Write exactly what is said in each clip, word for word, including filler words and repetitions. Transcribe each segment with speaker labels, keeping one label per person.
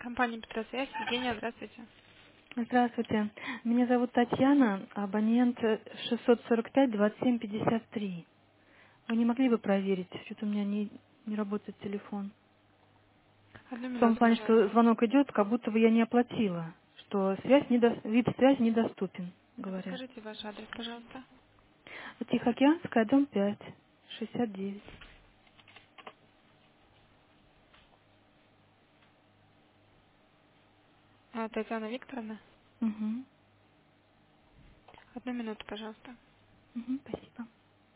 Speaker 1: Компания Петросвязь. Евгения, здравствуйте.
Speaker 2: Здравствуйте. Меня зовут Татьяна, абонент шестьсот сорок пять двадцать семь пятьдесят три. Вы не могли бы проверить? Что-то у меня не, не работает телефон.
Speaker 1: Одну
Speaker 2: В том
Speaker 1: минуту,
Speaker 2: плане, что
Speaker 1: пожалуйста.
Speaker 2: звонок идет, как будто бы я не оплатила, что связь недо... вид связи недоступен,
Speaker 1: А
Speaker 2: говорят.
Speaker 1: подскажите ваш адрес, пожалуйста.
Speaker 2: Тихоокеанская, дом пять, шестьдесят девять.
Speaker 1: А, Татьяна Викторовна.
Speaker 2: Угу.
Speaker 1: Одну минуту, пожалуйста.
Speaker 2: Угу, спасибо.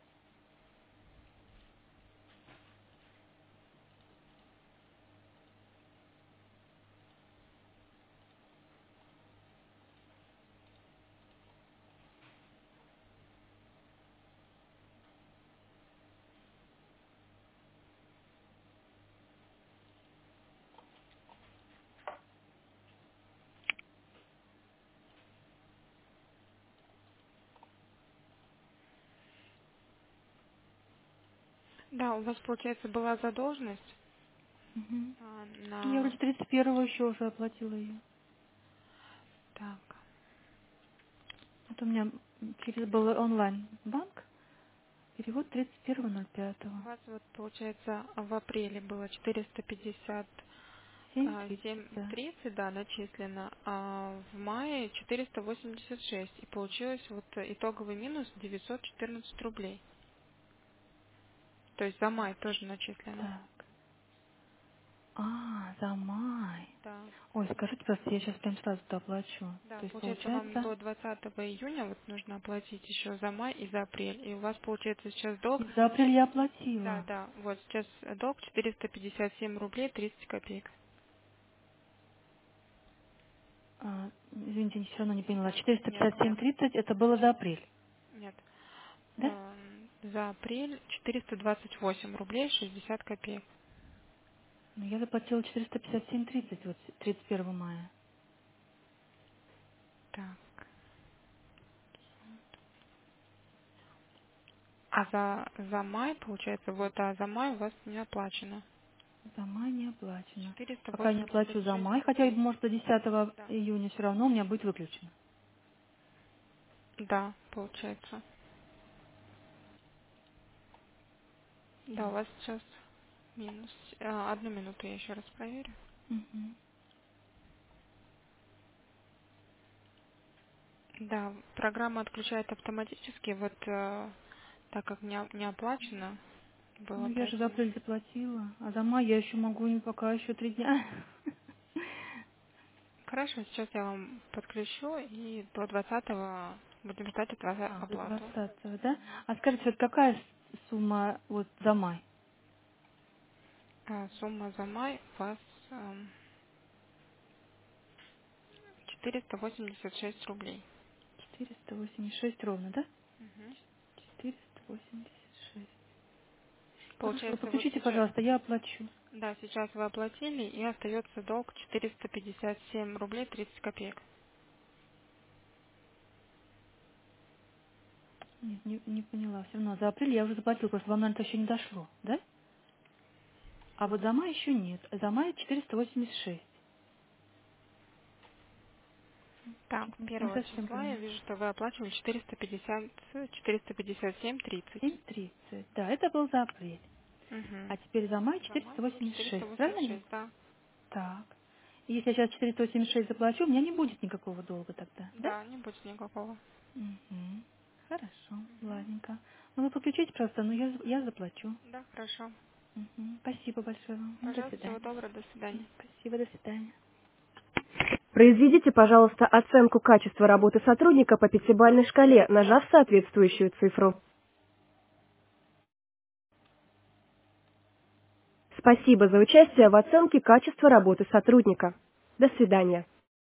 Speaker 1: Да, у вас, получается, была задолженность
Speaker 2: Угу.
Speaker 1: а,
Speaker 2: Я
Speaker 1: на...
Speaker 2: вроде тридцать первого еще уже оплатила ее.
Speaker 1: Так,
Speaker 2: Вот у меня через был онлайн-банк, перевод тридцать первого ноль пятого.
Speaker 1: у вас вот, получается, в апреле было четыреста пятьдесят
Speaker 2: семь тридцать,
Speaker 1: семь
Speaker 2: да.
Speaker 1: тридцать, да, начислено, а в мае четыреста восемьдесят шесть. И получилось вот итоговый минус девятьсот четырнадцать рублей. То есть за май тоже начислено.
Speaker 2: Так. А, за май.
Speaker 1: Да.
Speaker 2: Ой, скажите, просто я сейчас прям сразу доплачу.
Speaker 1: Да,
Speaker 2: То есть
Speaker 1: получается, вам
Speaker 2: получается,
Speaker 1: до двадцатого июня вот нужно оплатить еще за май и за апрель. И у вас получается сейчас долг.
Speaker 2: и за апрель я
Speaker 1: Да,
Speaker 2: оплатила.
Speaker 1: да, вот сейчас долг четыреста пятьдесят семь рублей тридцать копеек.
Speaker 2: А, извините, все равно не поняла.
Speaker 1: Нет, нет, нет,
Speaker 2: четыреста пятьдесят семь тридцать это было за апрель,
Speaker 1: нет.
Speaker 2: да?
Speaker 1: Эм, За апрель четыреста двадцать восемь рублей шестьдесят копеек.
Speaker 2: Ну, я заплатила четыреста пятьдесят семь тридцать вот тридцать первого мая.
Speaker 1: Так. А за, за май, получается, вот, а за май у вас не оплачено.
Speaker 2: За май не оплачено.
Speaker 1: четыреста
Speaker 2: Пока не
Speaker 1: восемьдесят
Speaker 2: оплачу за
Speaker 1: шесть
Speaker 2: май, хотя,
Speaker 1: рублей.
Speaker 2: может, до десятого
Speaker 1: Да.
Speaker 2: июня все равно у меня будет выключено.
Speaker 1: Да, получается. Да, у вас сейчас минус. А, одну минуту я еще раз проверю.
Speaker 2: Мгм.
Speaker 1: Да, программа отключает автоматически, вот э, так как не, о- не оплачено
Speaker 2: Ну,
Speaker 1: было,
Speaker 2: я же за
Speaker 1: поэтому...
Speaker 2: апрель заплатила, а за май я еще могу, не пока еще три дня.
Speaker 1: Хорошо, сейчас я вам подключу и до двадцатого будем ждать от вас
Speaker 2: А, до
Speaker 1: оплату.
Speaker 2: двадцатого, да? А скажите, вот какая с- сумма вот за май?
Speaker 1: А, сумма за май у вас эм, четыреста восемьдесят шесть рублей.
Speaker 2: четыреста восемьдесят шесть ровно, да?
Speaker 1: Мгм.
Speaker 2: четыреста восемьдесят шесть. Хорошо,
Speaker 1: Получается, вот
Speaker 2: подключите,
Speaker 1: сейчас,
Speaker 2: пожалуйста, я оплачу.
Speaker 1: да, сейчас вы оплатили, и остается долг четыреста пятьдесят семь рублей тридцать копеек.
Speaker 2: Нет, не, не поняла. Все равно за апрель я уже заплатила, просто вам, наверное, это еще не дошло, да? А вот за май еще нет. За май четыреста восемьдесят шесть.
Speaker 1: Так,
Speaker 2: Что-то не, не
Speaker 1: первого
Speaker 2: совсем
Speaker 1: числа я
Speaker 2: поняла.
Speaker 1: вижу, что вы оплачивали четыреста пятьдесят, четыреста пятьдесят семь тридцать.
Speaker 2: семь тридцать. Да, это был за апрель.
Speaker 1: Угу.
Speaker 2: А теперь за май
Speaker 1: За май
Speaker 2: четыреста
Speaker 1: было
Speaker 2: восемьдесят
Speaker 1: четыреста
Speaker 2: шесть. Правильно
Speaker 1: восемьдесят
Speaker 2: ли?
Speaker 1: шесть, да.
Speaker 2: Так. И если я сейчас четыреста восемьдесят шесть заплачу, у меня не будет никакого долга тогда, да?
Speaker 1: Да, не будет никакого.
Speaker 2: Угу. Хорошо, ладненько. Ну вы подключите просто, но я, я заплачу.
Speaker 1: Да, хорошо.
Speaker 2: Мгм. Спасибо большое вам. Ну, до
Speaker 1: Пожалуйста, всего
Speaker 2: свидания.
Speaker 1: доброго, до свидания.
Speaker 2: М, Спасибо, до свидания.
Speaker 3: Произведите, пожалуйста, оценку качества работы сотрудника по пятибалльной шкале, нажав соответствующую цифру. Спасибо за участие в оценке качества работы сотрудника. До свидания.